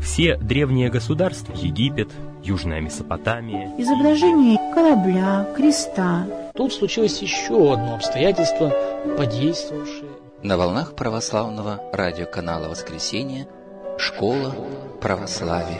Все древние государства, Египет, Южная Месопотамия, изображение корабля, креста. Тут случилось еще одно обстоятельство, подействовавшее. На волнах православного радиоканала «Воскресенье» Школа православия.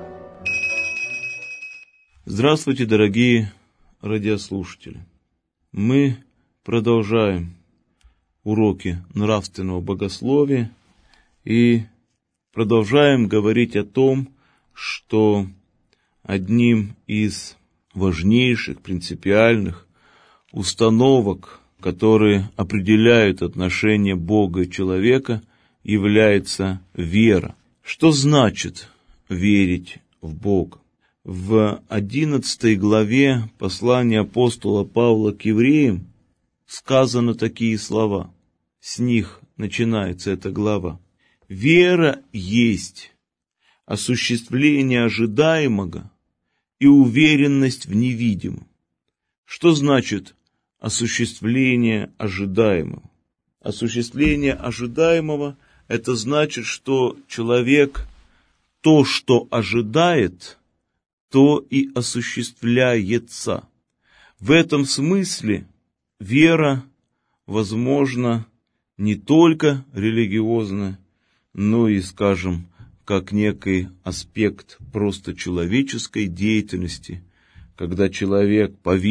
Здравствуйте, дорогие радиослушатели! Мы продолжаем уроки нравственного богословия и продолжаем говорить о том, что одним из важнейших, принципиальных установок, которые определяют отношения Бога и человека, является вера. Что значит верить в Бога? В 11 главе послания апостола Павла к евреям сказаны такие слова. С них начинается эта глава. «Вера есть осуществление ожидаемого и уверенность в невидимом». Что значит осуществление ожидаемого? Осуществление ожидаемого – это значит, что человек то, что ожидает, то и осуществляется. В этом смысле вера возможна не только религиозная, но и, скажем, как некий аспект просто человеческой деятельности, когда человек,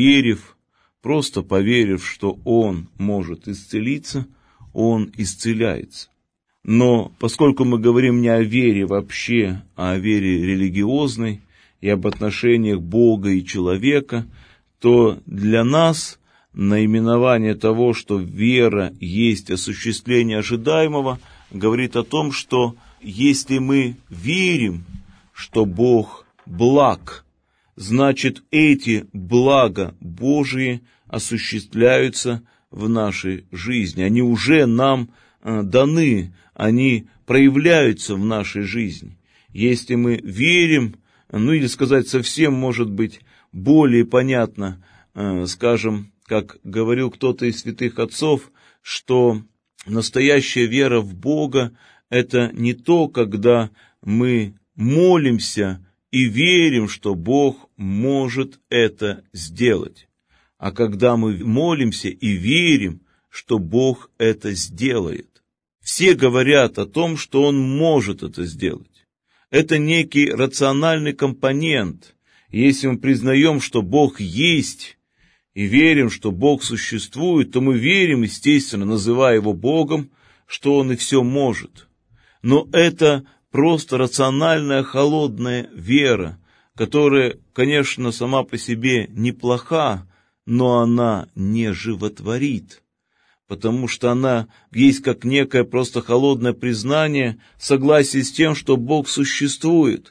просто поверив, что он может исцелиться, он исцеляется. Но поскольку мы говорим не о вере вообще, а о вере религиозной и об отношениях Бога и человека, то для нас наименование того, что вера есть осуществление ожидаемого, говорит о том, что если мы верим, что Бог благ, значит, эти блага Божии осуществляются в нашей жизни. Они уже нам даны, они проявляются в нашей жизни. Если мы верим, или сказать совсем, может быть, более понятно, скажем, как говорил кто-то из святых отцов, что настоящая вера в Бога – это не то, когда мы молимся и верим, что Бог может это сделать, а когда мы молимся и верим, что Бог это сделает. Все говорят о том, что Он может это сделать. Это некий рациональный компонент. Если мы признаем, что Бог есть, и верим, что Бог существует, то мы верим, естественно, называя Его Богом, что Он и все может. Но это просто рациональная, холодная вера, которая, конечно, сама по себе неплоха, но она не животворит, потому что она есть как некое просто холодное признание, согласие с тем, что Бог существует.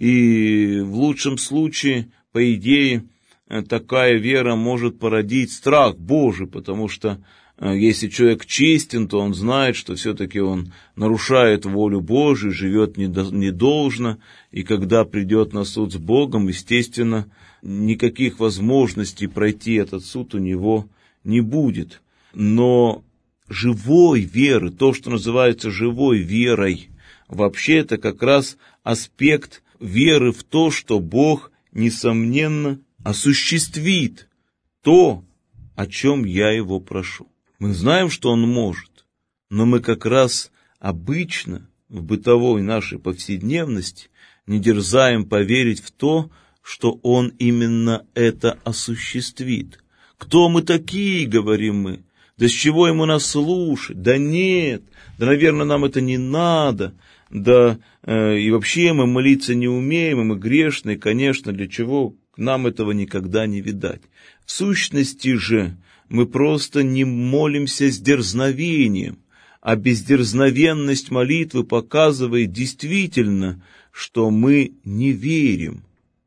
И в лучшем случае, по идее, такая вера может породить страх Божий, потому что если человек честен, то он знает, что все-таки он нарушает волю Божию, живет недолжно, и когда придет на суд с Богом, естественно, никаких возможностей пройти этот суд у него не будет. Но живой веры, то, что называется живой верой, вообще это как раз аспект веры в то, что Бог, несомненно, осуществит то, о чем я Его прошу. Мы знаем, что Он может, но мы как раз обычно в бытовой нашей повседневности не дерзаем поверить в то, что Он именно это осуществит. Кто мы такие, говорим мы? Да с чего Ему нас слушать? Да нет, да, наверное, нам это не надо. Да и вообще мы молиться не умеем, и мы грешные, конечно, для чего нам этого никогда не видать. В сущности же мы просто не молимся с дерзновением, а бездерзновенность молитвы показывает действительно, что мы не верим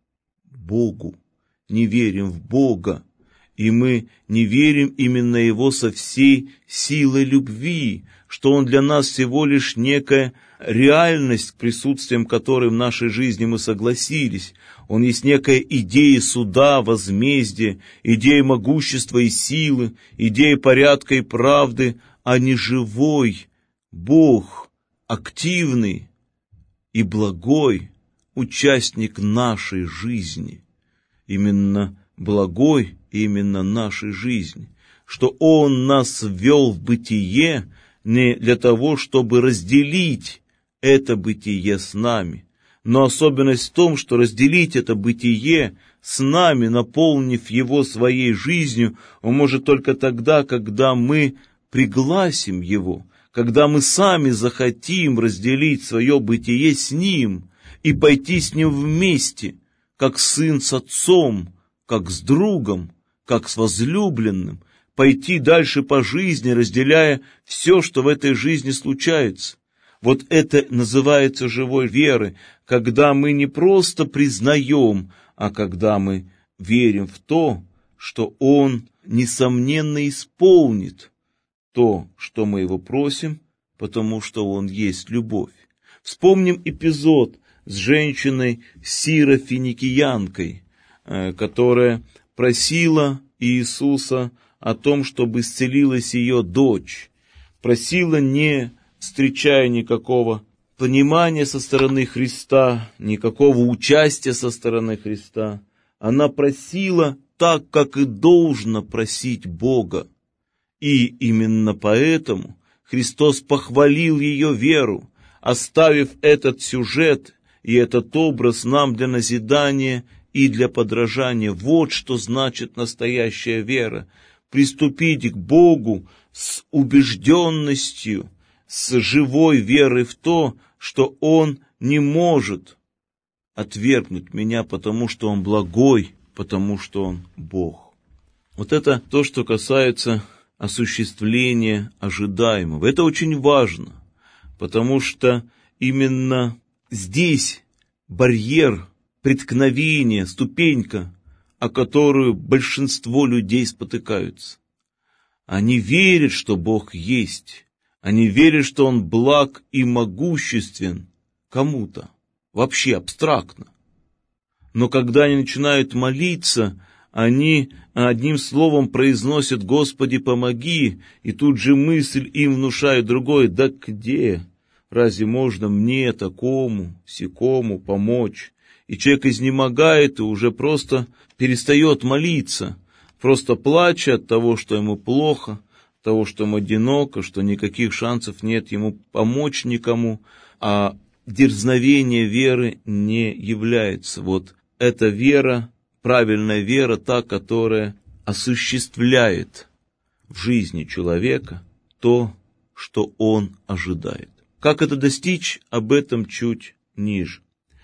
Богу, не верим в Бога, и мы не верим именно Его со всей силой любви, что Он для нас всего лишь некая реальность, присутствием которой в нашей жизни мы согласились. Он есть некая идея суда, возмездия, идея могущества и силы, идея порядка и правды, а не живой Бог, активный и благой участник нашей жизни. Именно благой, именно нашей жизни. Что Он нас ввел в бытие не для того, чтобы разделить это бытие с нами, но особенность в том, что разделить это бытие с нами, наполнив его своей жизнью, Он может только тогда, когда мы пригласим Его, когда мы сами захотим разделить свое бытие с Ним и пойти с Ним вместе, как сын с отцом, как с другом, как с возлюбленным, пойти дальше по жизни, разделяя все, что в этой жизни случается. Вот это называется живой верой, когда мы не просто признаем, а когда мы верим в то, что Он, несомненно, исполнит то, что мы Его просим, потому что Он есть любовь. Вспомним эпизод с женщиной Сирофиникиянкой, которая просила Иисуса о том, чтобы исцелилась ее дочь. Просила, не встречая никакого понимания со стороны Христа, никакого участия со стороны Христа. Она просила так, как и должно просить Бога. И именно поэтому Христос похвалил ее веру, оставив этот сюжет и этот образ нам для назидания и для подражания. Вот что значит настоящая вера. Приступить к Богу с убежденностью, с живой верой в то, что Он не может отвергнуть меня, потому что Он благой, потому что Он Бог. Вот это то, что касается осуществления ожидаемого. Это очень важно, потому что именно здесь барьер преткновения, ступенька, о которую большинство людей спотыкаются. Они верят, что Бог есть. Они верят, что Он благ и могуществен кому-то, вообще абстрактно. Но когда они начинают молиться, они одним словом произносят «Господи, помоги», и тут же мысль им внушает другое: «Да где? Разве можно мне, такому, сякому, помочь?» И человек изнемогает и уже просто перестает молиться, просто плача от того, что ему плохо, от того, что ему одиноко, что никаких шансов нет ему помочь никому, а дерзновение веры не является. Вот эта вера, правильная вера, та, которая осуществляет в жизни человека то, что он ожидает. Как это достичь, об этом чуть ниже.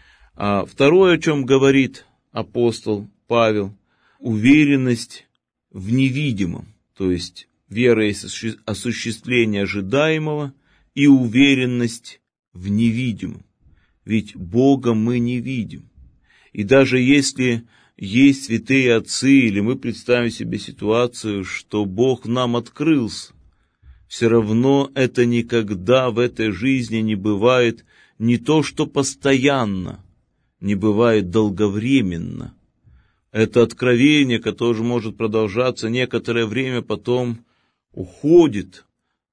А второе, о чем говорит апостол Павел, уверенность в невидимом, то есть вера есть осуществление ожидаемого и уверенность в невидимом. Ведь Бога мы не видим. И даже если есть святые отцы, или мы представим себе ситуацию, что Бог нам открылся, все равно это никогда в этой жизни не бывает не то, что постоянно, не бывает долговременно. Это откровение, которое может продолжаться некоторое время, потом уходит.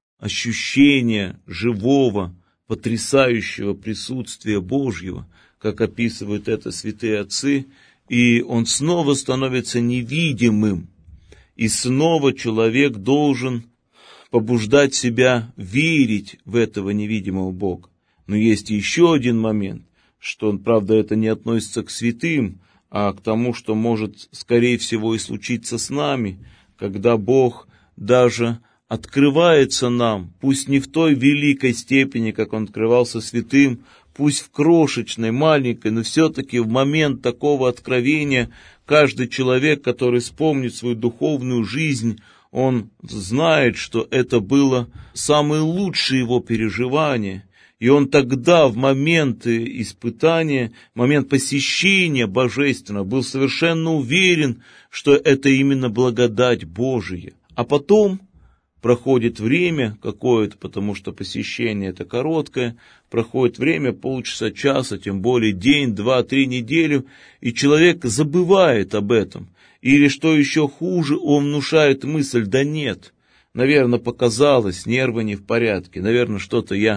Ощущение живого, потрясающего присутствия Божьего, как описывают это святые отцы, и он снова становится невидимым. И снова человек должен побуждать себя верить в этого невидимого Бога. Но есть еще один момент, что, правда, это не относится к святым, а к тому, что может, скорее всего, и случиться с нами, когда Бог даже открывается нам, пусть не в той великой степени, как Он открывался святым, пусть в крошечной, маленькой, но все-таки в момент такого откровения каждый человек, который вспомнит свою духовную жизнь, он знает, что это было самое лучшее его переживание. И он тогда, в момент испытания, в момент посещения Божественного, был совершенно уверен, что это именно благодать Божия. А потом проходит время какое-то, потому что посещение это короткое, проходит время, полчаса, часа, тем более день, 2, 3 недели, и человек забывает об этом. Или, что еще хуже, он внушает мысль: да нет, наверное, показалось, нервы не в порядке, наверное, что-то я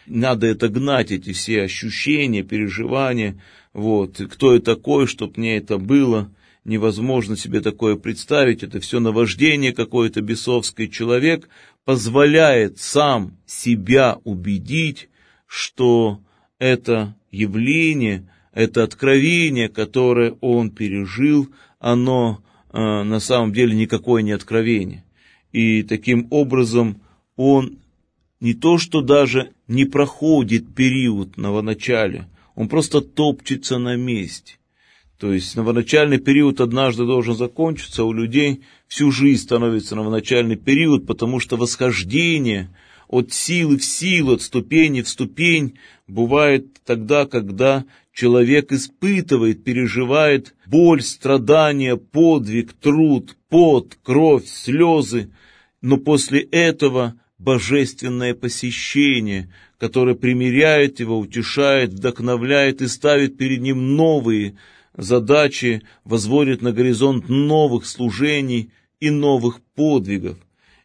надо это гнать, эти все ощущения, переживания. Вот. И кто я такой, чтоб мне это было? Невозможно себе такое представить. Это все наваждение какое-то бесовское. Человек позволяет сам себя убедить, что это явление, это откровение, которое он пережил, оно на самом деле никакое не откровение. И таким образом он не то что даже не проходит период новоначалия, он просто топчется на месте. То есть новоначальный период однажды должен закончиться, а у людей всю жизнь становится новоначальный период, потому что восхождение от силы в силу, от ступени в ступень бывает тогда, когда человек испытывает, переживает боль, страдания, подвиг, труд, пот, кровь, слезы, но после этого божественное посещение, которое примиряет его, утешает, вдохновляет и ставит перед ним новые задачи, возводит на горизонт новых служений и новых подвигов.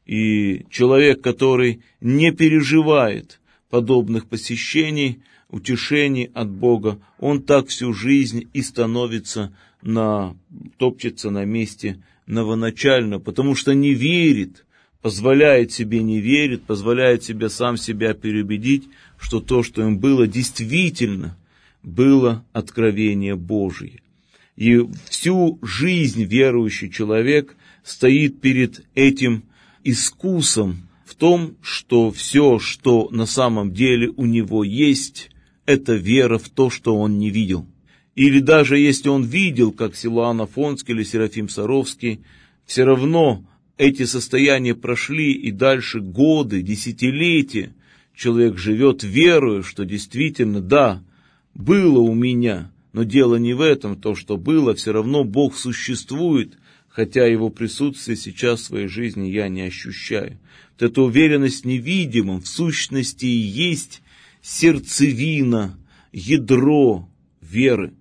И человек, который не переживает подобных посещений, утешений от Бога, он так всю жизнь и становится топчется на месте новоначально, потому что не верит, позволяет себе не верить, позволяет себе сам себя переубедить, что то, что им было, действительно было откровение Божие. И всю жизнь верующий человек стоит перед этим искусом в том, что все, что на самом деле у него есть, это вера в то, что он не видел. Или даже если он видел, как Силуан Афонский или Серафим Саровский, все равно эти состояния прошли, и дальше годы, десятилетия человек живет, веруя, что действительно, да, было у меня, но дело не в этом, то, что было, все равно Бог существует, хотя Его присутствие сейчас в своей жизни я не ощущаю. Вот эта уверенность в невидимом, в сущности, и есть сердцевина, ядро веры.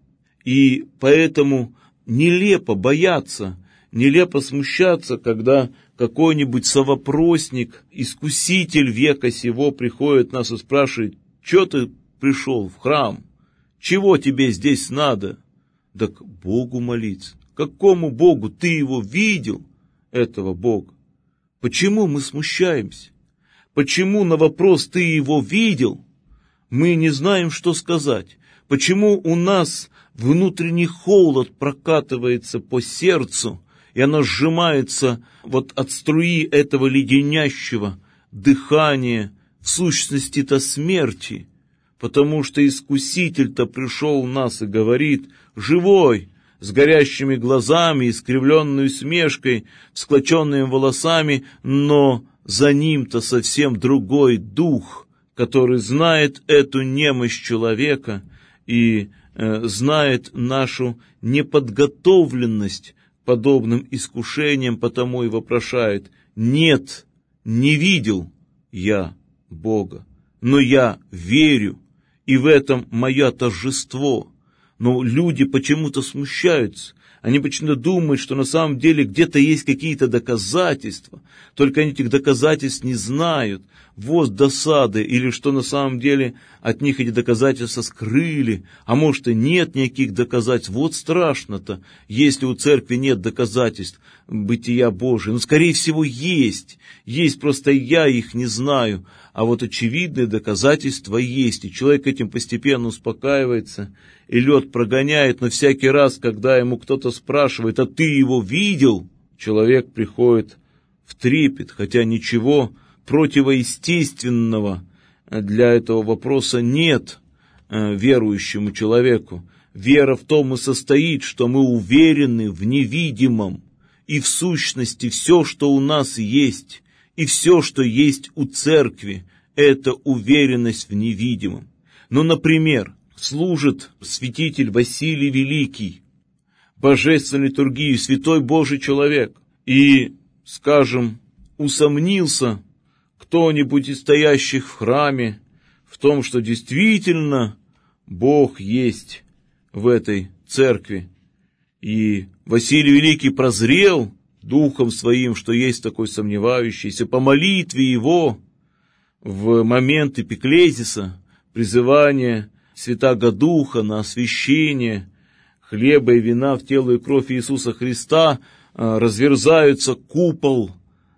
И поэтому нелепо бояться, нелепо смущаться, когда какой-нибудь совопросник, искуситель века сего приходит нас и спрашивает: «Чё ты пришел в храм? Чего тебе здесь надо?» Так Богу молиться. Какому Богу? Ты его видел, этого Бога? Почему мы смущаемся? Почему на вопрос «ты его видел» мы не знаем, что сказать? Почему у нас внутренний холод прокатывается по сердцу, и оно сжимается вот от струи этого леденящего дыхания, в сущности-то смерти? Потому что Искуситель-то пришел в нас и говорит: живой, с горящими глазами, искривленной усмешкой, склоченными волосами, но за ним-то совсем другой дух, который знает эту немощь человека и знает нашу неподготовленность к подобным искушениям, потому и вопрошает: нет, не видел я Бога, но я верю, и в этом мое торжество. Но люди почему-то смущаются. Они почему-то думают, что на самом деле где-то есть какие-то доказательства, только они этих доказательств не знают. Вот досады, или что на самом деле от них эти доказательства скрыли, а может и нет никаких доказательств. Вот страшно-то, если у церкви нет доказательств бытия Божия. Ну, скорее всего, есть, просто я их не знаю, а вот очевидные доказательства есть, и человек этим постепенно успокаивается, и лед прогоняет, но всякий раз, когда ему кто-то спрашивает: а ты его видел? Человек приходит в трепет, хотя ничего противоестественного для этого вопроса нет верующему человеку. Вера в том и состоит, что мы уверены в невидимом, и в сущности все, что у нас есть, и все, что есть у церкви, это уверенность в невидимом. Ну, например, служит святитель Василий Великий, божественной литургии, святой Божий человек, и, скажем, усомнился кто-нибудь из стоящих в храме в том, что действительно Бог есть в этой церкви. И Василий Великий прозрел духом своим, что есть такой сомневающийся, по молитве его в момент эпиклезиса, призывания Святаго Духа на освящение хлеба и вина в тело и кровь Иисуса Христа, разверзается купол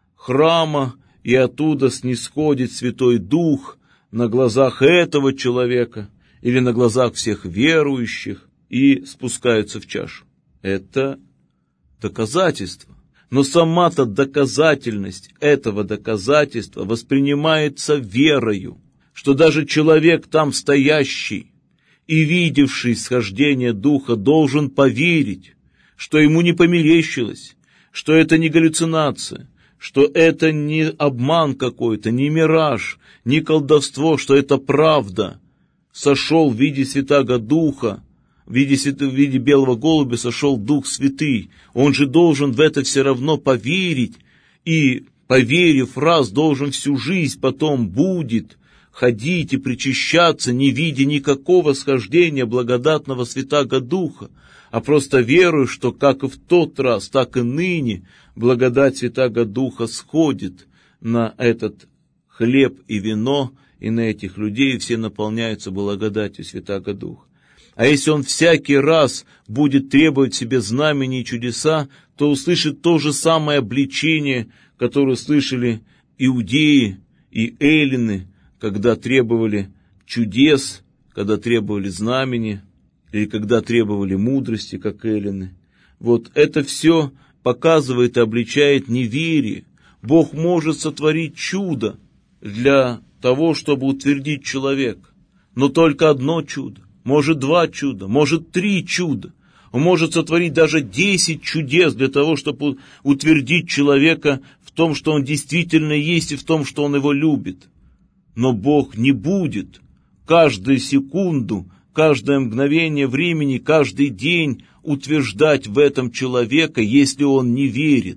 храма, и оттуда снисходит Святой Дух на глазах этого человека или на глазах всех верующих и спускается в чашу. Это доказательство. Но сама-то доказательность этого доказательства воспринимается верою, что даже человек там стоящий и видевший схождение Духа должен поверить, что ему не померещилось, что это не галлюцинация, что это не обман какой-то, не мираж, не колдовство, что это правда. Сошел в виде Святаго Духа, в виде белого голубя сошел Дух Святый. Он же должен в это все равно поверить, и, поверив раз, должен всю жизнь потом будет ходить и причащаться, не видя никакого схождения благодатного Святаго Духа, а просто верую, что как и в тот раз, так и ныне благодать Святаго Духа сходит на этот хлеб и вино, и на этих людей, и все наполняются благодатью Святаго Духа. А если он всякий раз будет требовать себе знамений и чудеса, то услышит то же самое обличение, которое слышали иудеи и эллины, когда требовали чудес, когда требовали знамени, или когда требовали мудрости, как эллины. Вот это все показывает и обличает неверие. Бог может сотворить чудо для того, чтобы утвердить человека, но только одно чудо. Может 2 чуда, может 3 чуда. Он может сотворить даже 10 чудес для того, чтобы утвердить человека в том, что он действительно есть, и в том, что он его любит. Но Бог не будет каждую секунду, каждое мгновение времени, каждый день утверждать в этом человека, если он не верит.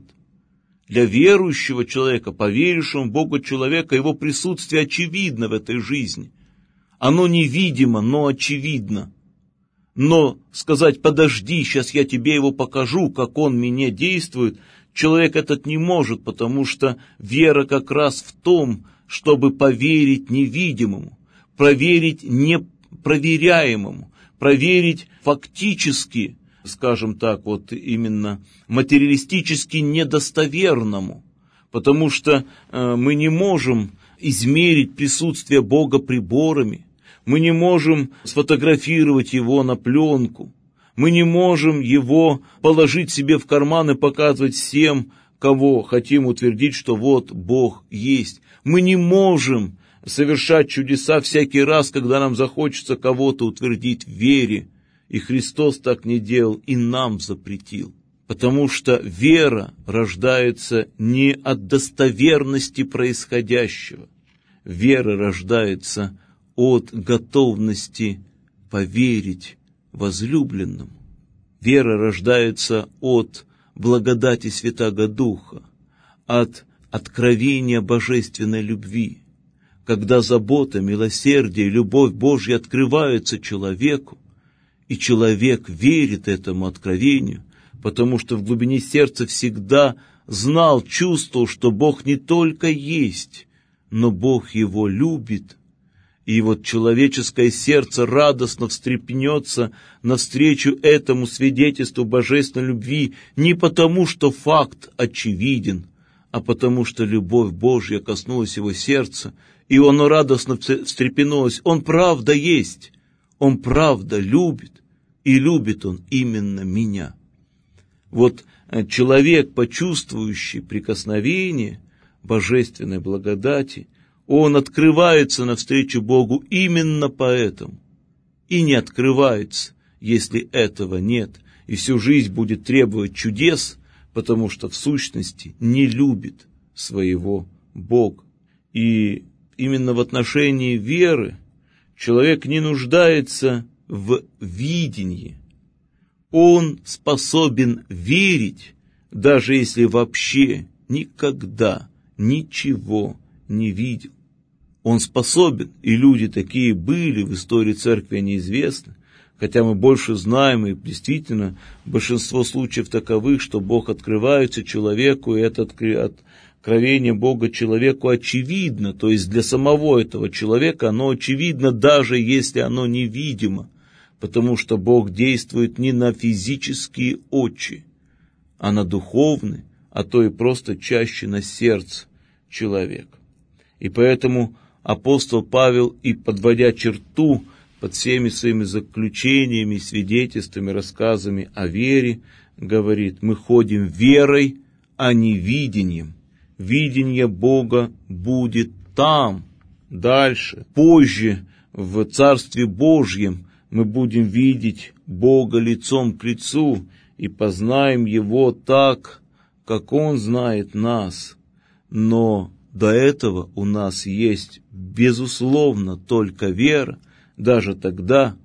Для верующего человека, поверившего в Бога человека, его присутствие очевидно в этой жизни. Оно невидимо, но очевидно. Но сказать: подожди, сейчас я тебе его покажу, как он мне действует, человек этот не может, потому что вера как раз в том, чтобы поверить невидимому, проверить непроверяемому, проверить фактически, скажем так, вот именно материалистически недостоверному, потому что мы не можем измерить присутствие Бога приборами, мы не можем сфотографировать его на пленку, мы не можем его положить себе в карман и показывать всем, кого хотим утвердить, что вот Бог есть. Мы не можем совершать чудеса всякий раз, когда нам захочется кого-то утвердить в вере. И Христос так не делал, и нам запретил. Потому что вера рождается не от достоверности происходящего. Вера рождается от готовности поверить возлюбленному. Вера рождается от благодати Святаго Духа, от откровения божественной любви. Когда забота, милосердие, любовь Божья открываются человеку, и человек верит этому откровению, потому что в глубине сердца всегда знал, чувствовал, что Бог не только есть, но Бог его любит. И вот человеческое сердце радостно встрепенется навстречу этому свидетельству божественной любви не потому, что факт очевиден, а потому что любовь Божья коснулась его сердца, и оно радостно встрепенулось. Он правда есть, он правда любит, и любит он именно меня. Вот человек, почувствующий прикосновение божественной благодати, он открывается навстречу Богу именно поэтому, и не открывается, если этого нет, и всю жизнь будет требовать чудес, потому что в сущности не любит своего Бога. И именно в отношении веры человек не нуждается в видении. Он способен верить, даже если вообще никогда ничего не видел. Он способен, и люди такие были в истории церкви, они известны, хотя мы больше знаем, и действительно большинство случаев таковых, что Бог открывается человеку, и это откровение Бога человеку очевидно, то есть для самого этого человека оно очевидно, даже если оно невидимо, потому что Бог действует не на физические очи, а на духовные, а то и просто чаще на сердце человека. И поэтому апостол Павел, и подводя черту под всеми своими заключениями, свидетельствами, рассказами о вере, говорит: мы ходим верой, а не видением. Видение Бога будет там, дальше, позже, в Царстве Божьем мы будем видеть Бога лицом к лицу и познаем Его так, как Он знает нас. Но до этого у нас есть, безусловно, только вера. Даже тогда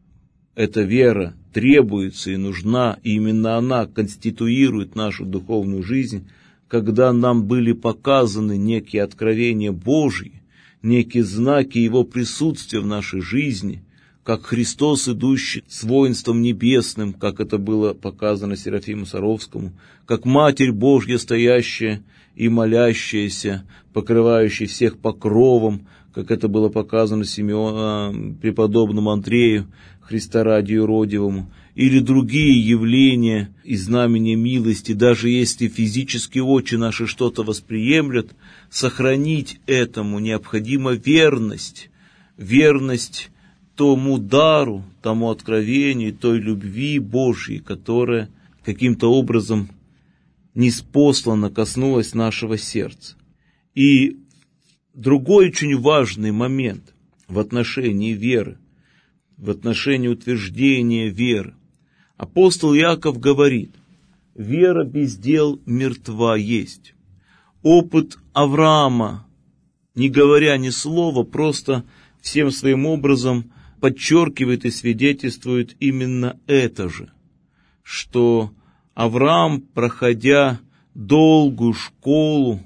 эта вера требуется и нужна, и именно она конституирует нашу духовную жизнь, когда нам были показаны некие откровения Божьи, некие знаки Его присутствия в нашей жизни, как Христос, идущий с воинством небесным, как это было показано Серафиму Саровскому, как Матерь Божья, стоящая и молящаяся, покрывающая всех покровом, как это было показано преподобному Андрею, Христа ради юродивому, или другие явления и знамения милости, даже если физические очи наши что-то восприемлят, сохранить этому необходима верность, верность тому дару, тому откровению, той любви Божьей, которая каким-то образом ниспосланно коснулась нашего сердца. И другой очень важный момент в отношении веры, в отношении утверждения веры. Апостол Иаков говорит: вера без дел мертва есть. Опыт Авраама, не говоря ни слова, просто всем своим образом подчеркивает и свидетельствует именно это же, что Авраам, проходя долгую школу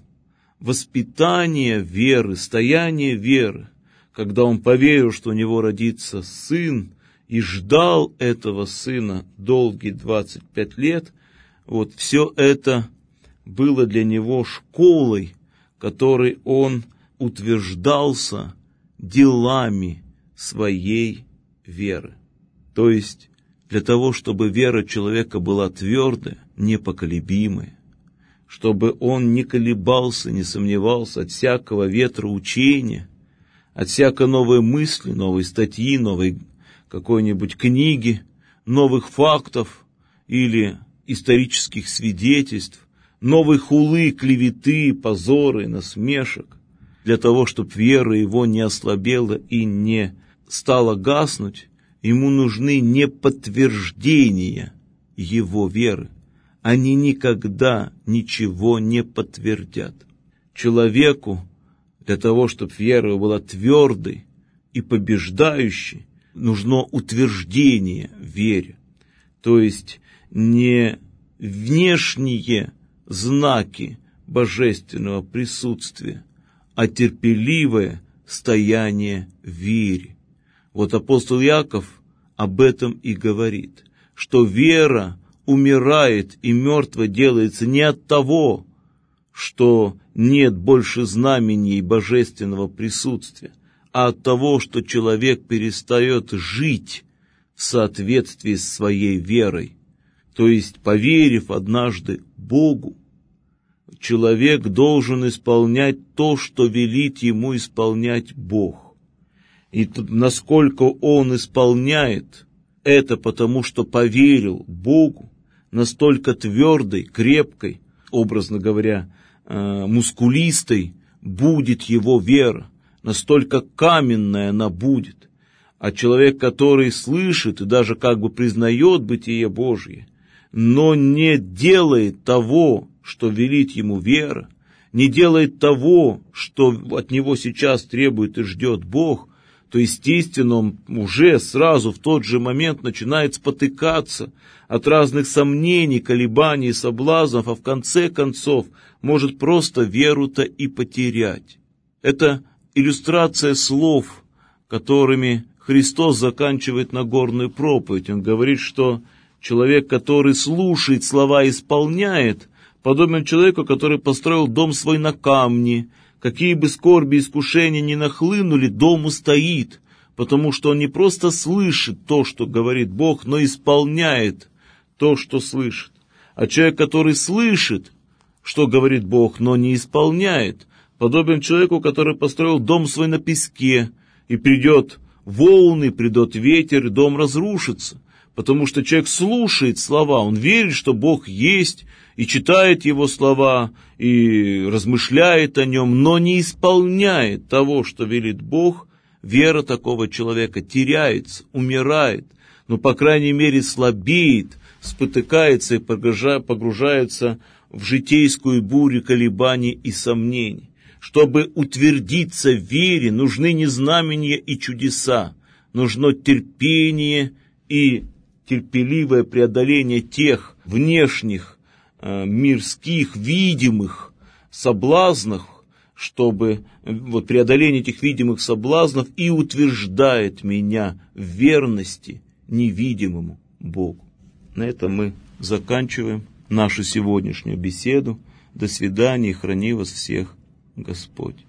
воспитания веры, стояния веры, когда он поверил, что у него родится сын, и ждал этого сына долгие 25 лет, вот все это было для него школой, которой он утверждался делами своей веры. То есть для того, чтобы вера человека была твердая, непоколебимая, чтобы он не колебался, не сомневался от всякого ветра учения, от всякой новой мысли, новой статьи, новой какой-нибудь книги, новых фактов или исторических свидетельств, новой хулы, клеветы, позоры, насмешек, для того, чтобы вера его не ослабела и не стала гаснуть, ему нужны не подтверждения его веры. Они никогда ничего не подтвердят. Человеку для того, чтобы вера была твердой и побеждающей, нужно утверждение в вере. То есть не внешние знаки божественного присутствия, а терпеливое стояние в вере. Вот апостол Иаков об этом и говорит, что вера умирает и мертво делается не от того, что нет больше знамений божественного присутствия, а от того, что человек перестает жить в соответствии с своей верой. То есть, поверив однажды Богу, человек должен исполнять то, что велит ему исполнять Бог. И насколько он исполняет это, потому что поверил Богу, настолько твердой, крепкой, образно говоря, мускулистой будет его вера, настолько каменная она будет. А человек, который слышит и даже как бы признает бытие Божье, но не делает того, что велит ему вера, не делает того, что от него сейчас требует и ждет Бог, то, естественно, он уже сразу в тот же момент начинает спотыкаться от разных сомнений, колебаний, соблазнов, а в конце концов может просто веру-то и потерять. Это иллюстрация слов, которыми Христос заканчивает Нагорную проповедь. Он говорит, что человек, который слушает слова и исполняет, подобен человеку, который построил дом свой на камне. Какие бы скорби и искушения ни нахлынули, дом устоит, потому что он не просто слышит то, что говорит Бог, но исполняет то, что слышит. А человек, который слышит, что говорит Бог, но не исполняет, подобен человеку, который построил дом свой на песке, и придет волны, придет ветер, и дом разрушится. Потому что человек слушает слова, он верит, что Бог есть, и читает Его слова, и размышляет о Нем, но не исполняет того, что велит Бог. Вера такого человека теряется, умирает, но, по крайней мере, слабеет, спотыкается и погружается в житейскую бурю колебаний и сомнений. Чтобы утвердиться в вере, нужны не знамения и чудеса, нужно терпение и терпеливое преодоление тех внешних, мирских, видимых соблазнов, чтобы преодоление этих видимых соблазнов и утверждает меня в верности невидимому Богу. На этом мы заканчиваем нашу сегодняшнюю беседу. До свидания, и храни вас всех Господь.